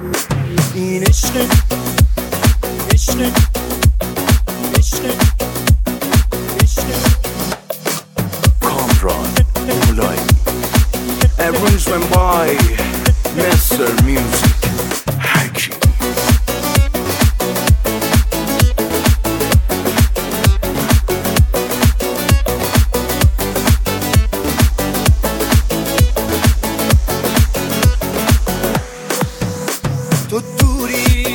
این عشق عشق عشق عشق Kamran Mulay. Everyone's went by Mr. Music Hakim. تو دوری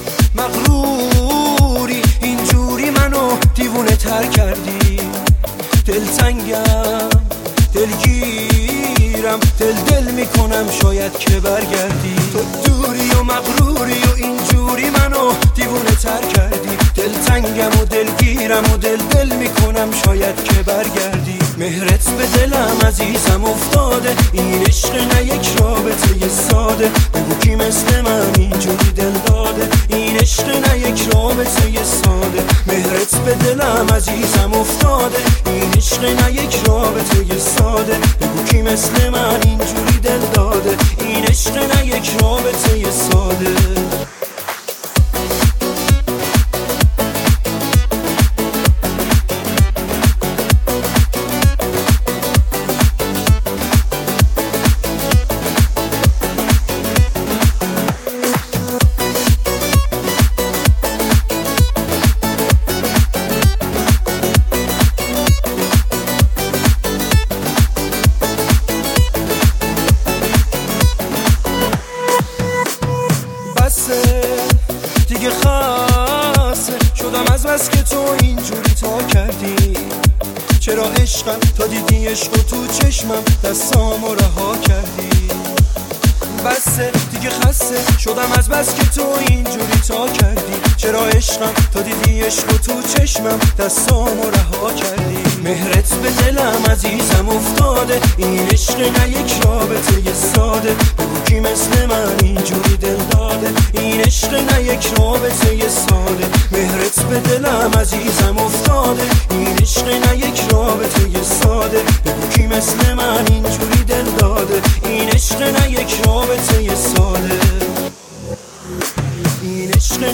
مغروری اینجوری منو دیوونه تر کردی دلتنگم دلگیرم دل میکنم شاید که برگردی تو دوری و مغروری و اینجوری منو دیوونه تر کردی دلتنگم و دلگیرم و دل میکنم شاید که برگردی مهرت به دلم عزیزم افتاده این عشق نه یک رابطه ساده بگو کی مثل من اینجوری دل داده این عشق نه یک رابطه ساده مهرت به دلم عزیزم افتاده این عشق نه یک رابطه ساده بگو کی مثل من اینجوری دل داده این عشق نه یک رابطه ساده دیگه خاصه شدم از بس که تو اینجوری تا کردی چرا عشقم تا دیدی عشق تو چشمم دستامو رها کردی بسه دیگه خسته شدم از بس که تو اینجوری تا کردی چرا عشقم تا دیدی عشق تو چشمم دستامو رها کردی مهرت به دلم عزیزم افتاده این عشق نه یک رابطه ساده بگو کی مثل من اینجوری دل داده این عشق نه یک رابطه ساده مهرت به دلم عزیزم افتاده این عشق نه یک رابطه ساده بگو کی مثل من اینجوری دل داده این عشق نه یک رابطه ساده این عشق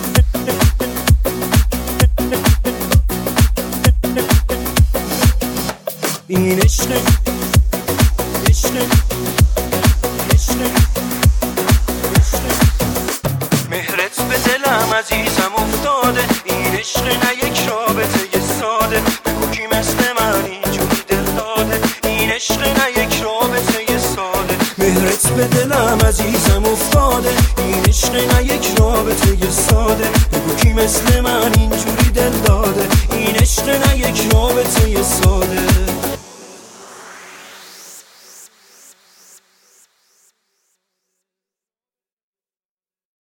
این عشق عشق عشق عشق مهرت به دلم عزیزم افتاده این عشق نه یک رابطه ساده بگو کی مثل من اینجوری دل داده این عشق نه یک رابطه ساده مهرت به دلم عزیزم افتاده این عشق نه یک رابطه ساده بگو کی مثل من اینجوری دل داده این عشق نه یک رابطه ساده